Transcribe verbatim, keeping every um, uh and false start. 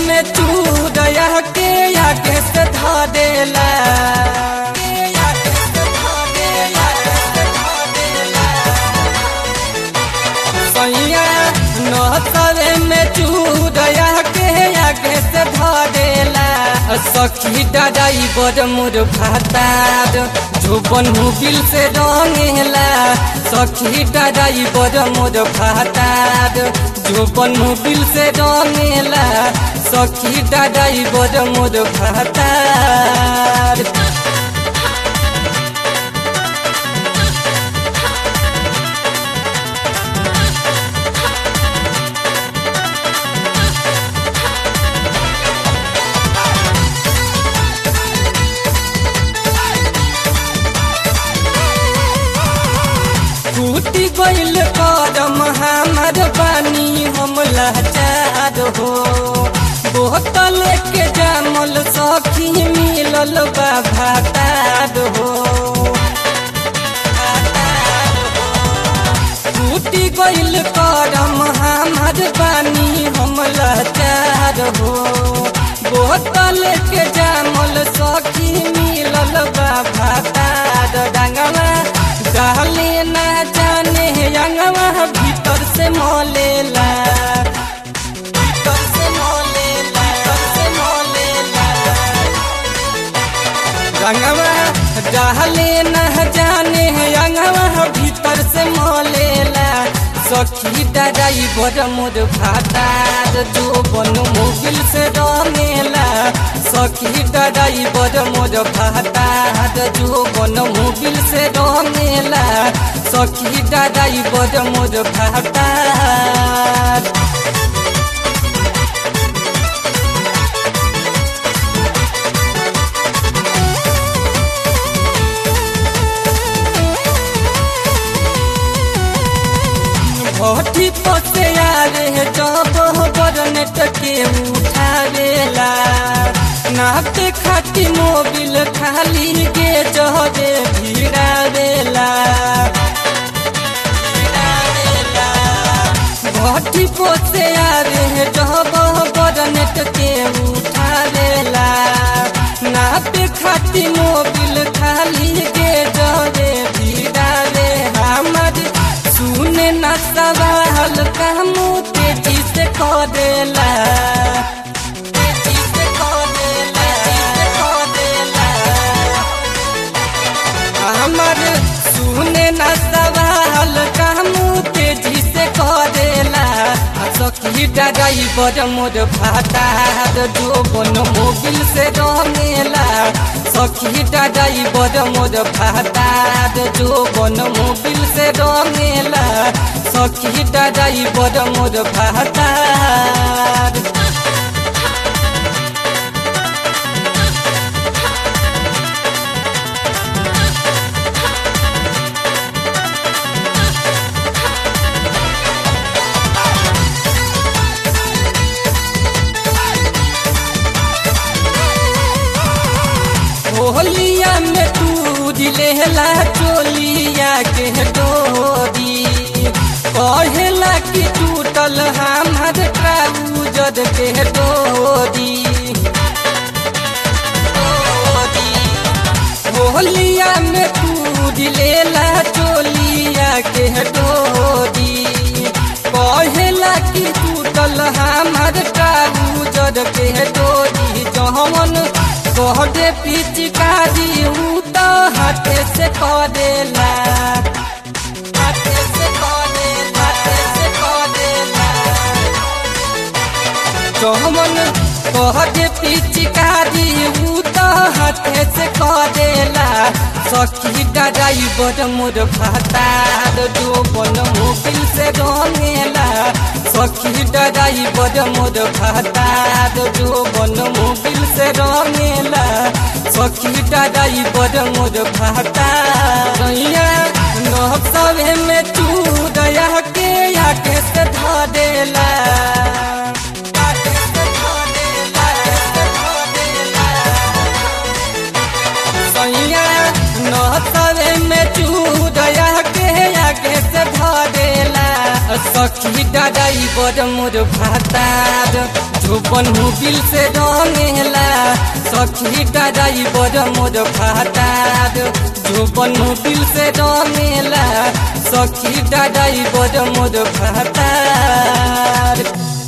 में चूड़या के आगे से धरेला सैया नौतरे में चूड़या के आगे से धरेला सखी दादाई बड़ मोर भातार जो बनू बिल से रंगेला सखी दादाई बड़ मोर भातार जो बनू बिल से रंगेला सखी दादाई बड़ मोर भातार टूटी गइल करम हमार बानी हम लाचार हो बोतल के जामल सखी मिलल बा भातार हो टूटी गइल करम हमार बानी हम लाचार हो बोतल के जामल सखी मिलल बा भातार डांगवा डाले ना जाने अंगवा भीतर से मोलेला भीतर से मोलेला भीतर से मोलेला अंगवा डाले ना जाने अंगवा भीतर से मोलेला सखी दादाई बड़ मोर भातार जो बनू मोबिल से रंगेला सखी दादाई बड़ मोर भातार जो बनू मोबिल से रंगेला सखी दादाई बड़ मोर भातार भट्टी पसे आवे जब बरनेट के उठावेला नाते खाती मोबिल खाली के जहरे भिड़ावेला भट्टी पसे आवे जब बरनेट के उठावेला नाते खाती मोबिल खाली के जहरे भिड़ावे हमार सुने ना सवाल कहमू तेजी से करेला तेजी से करेला तेजी से करेला हमार सुने ना सवाल कहमू तेजी से करेला सखी दादाई बड़ मोर भातार जो बनू मोबिल से रंगेला सखी दादाई बड़ मोर भातार जो बनू मोबिल से रंगेला सखी दादाई बड़ मोर भातार होलिया में तू दिलेला चोलिया के डोरी कहेला कि टूटल हमार ट्राउजर के डोरी होलिया में तू दिलेला चोलिया के डोरी कहेला कि टूटल हमार ट्राउजर के डोरी जहमन कहते पिचकारी ऊ तो हाथे से करेला हाथे से करेला हाथे से करेला जहमन कहते पिचकारी ऊ तो हाथे से करेला सखी दादाई बड़ मोर भातार जो बनू मोबिल से रंगेला सखी दादाई बड़ मोर भातार जो बनू मोबिल से रंगेला सखी दादाई बड़ मोर भातार नौसवे में चूड़या के आगे से धरेला नौसवे में चूड़या के आगे से धरेला सखी दादाई बड़ मोर भातार जोबन मोबिल से रंगेला सखी ड्राइवर मोर भातार जोबन मोबिल से रंगेला सखी ड्राइवर मोर भातार।